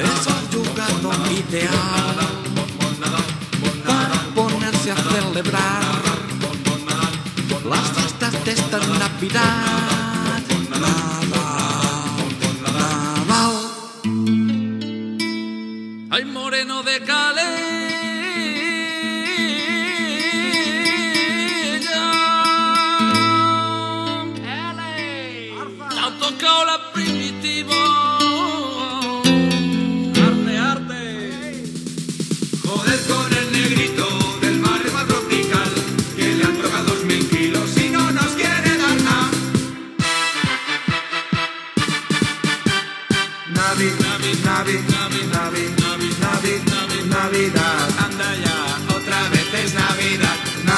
es el jugador ideal para ponerse a celebrar las fiestas de esta Navidad. Naval. Ay, moreno de Calella, te ha tocado la primitiva. Joder con el negrito del barrio más tropical, que le han tocado 2000 kilos y no nos quiere dar nada. Navidad, anda ya, otra vez es Navidad.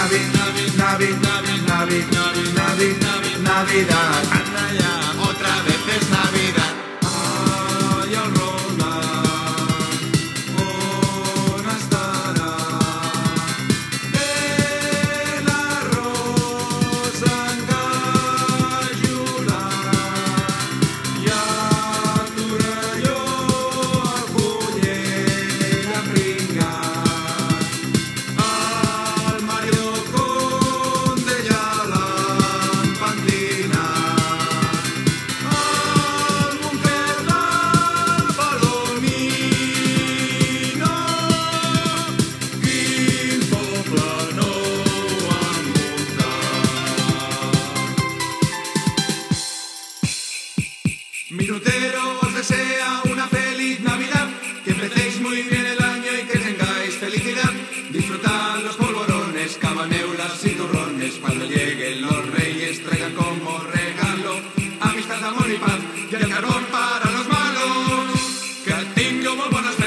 Navidad, anda ya, otra vez es Navidad. Ay, el Ronald, on estarà? El arròs engajolat i el torelló, el bunyell empringat, el Mario Conde ja l'han pentinat, el búnquer del Palomino, quin poble nou han muntat. Minutero os desea una feliz Navidad, que empecéis muy bien el año y que tengáis felicidad. Disfrutad los polvorones, cabaneulas y turrones. Cuando lleguen los reyes traigan como regalo amistad, amor y paz y el carbón para los malos. Que tingueu molt bones